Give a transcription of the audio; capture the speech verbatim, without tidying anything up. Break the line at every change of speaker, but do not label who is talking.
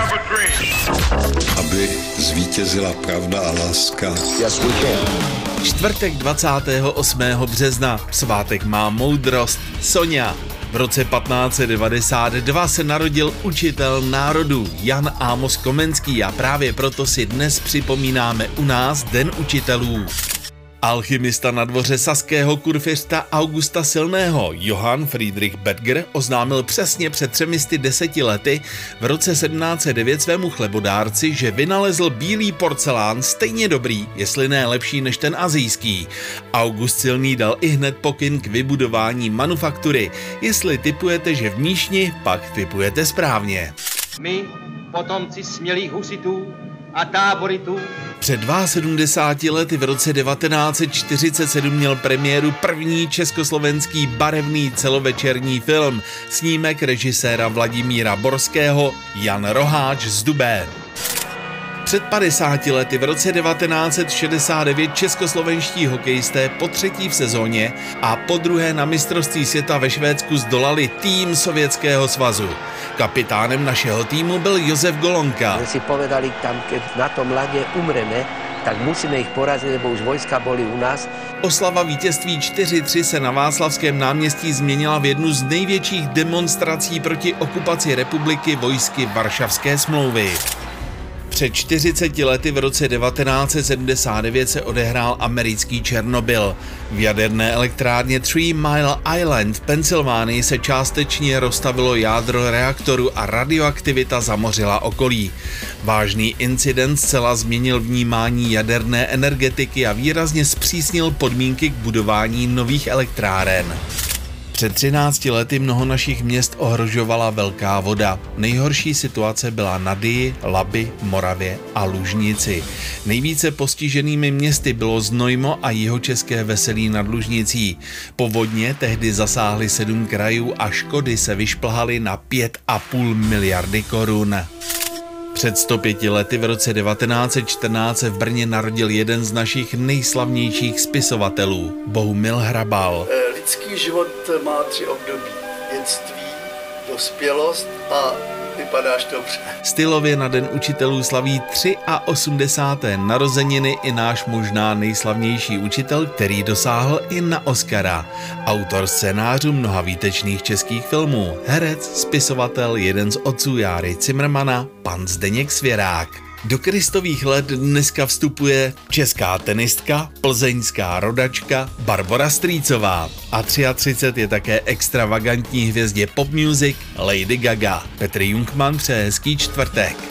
Aby zvítězila pravda a láska.
Čtvrtek dvacátého osmého března, svátek má moudrost, Soňa. V roce patnáct set devadesát dva se narodil učitel národů Jan Amos Komenský a právě proto si dnes připomínáme u nás Den učitelů. Alchymista na dvoře saského kurfiřta Augusta Silného Johann Friedrich Bedger oznámil přesně před třemi sty deseti lety v roce sedmnáct set devět svému chlebodárci, že vynalezl bílý porcelán stejně dobrý, jestli ne lepší než ten asijský. August Silný dal ihned pokyn k vybudování manufaktury. Jestli tipujete, že v Míšni, pak tipujete správně.
My, potomci smělých husitů a táboritů.
Před sedmdesáti dvěma lety v roce devatenáct set čtyřicet sedm měl premiéru první československý barevný celovečerní film, snímek režiséra Vladimíra Borského Jan Roháč z Dubé. Před padesáti lety v roce devatenáct set šedesát devět českoslovenští hokejisté po třetí v sezóně a po druhé na mistrovství světa ve Švédsku zdolali tým Sovětského svazu. Kapitánem našeho týmu byl Josef Golonka.
My si povedali tam, keď na tom ladě umreme, tak musíme ich porazit, nebo už vojska boli u nás.
Oslava vítězství čtyři tři se na Václavském náměstí změnila v jednu z největších demonstrací proti okupaci republiky vojsky Varšavské smlouvy. Před čtyřiceti lety v roce devatenáct set sedmdesát devět se odehrál americký Černobyl. V jaderné elektrárně Three Mile Island v Pensylvánii se částečně roztavilo jádro reaktoru a radioaktivita zamořila okolí. Vážný incident zcela změnil vnímání jaderné energetiky a výrazně zpřísnil podmínky k budování nových elektráren. Před třinácti lety mnoho našich měst ohrožovala velká voda. Nejhorší situace byla na Dyji, Labi, Moravě a Lužnici. Nejvíce postiženými městy bylo Znojmo a jihočeské Veselí nad Lužnicí. Povodně tehdy zasáhly sedm krajů a škody se vyšplhaly na pět a půl miliardy korun. Před sto pěti lety v roce devatenáct set čtrnáct se v Brně narodil jeden z našich nejslavnějších spisovatelů, Bohumil Hrabal.
Lidský život má tři období. Dětství, dospělost a vypadáš dobře.
Stylově na Den učitelů slaví osmdesáté třetí narozeniny i náš možná nejslavnější učitel, který dosáhl i na Oscara. Autor scénářů mnoha výtečných českých filmů, herec, spisovatel, jeden z otců Járy Cimrmana, pan Zdeněk Svěrák. Do Kristových let dneska vstupuje česká tenistka, plzeňská rodačka Barbora Strýcová a třicet tři je také extravagantní hvězdě pop music Lady Gaga. Petr Jungmann přeje hezký čtvrtek.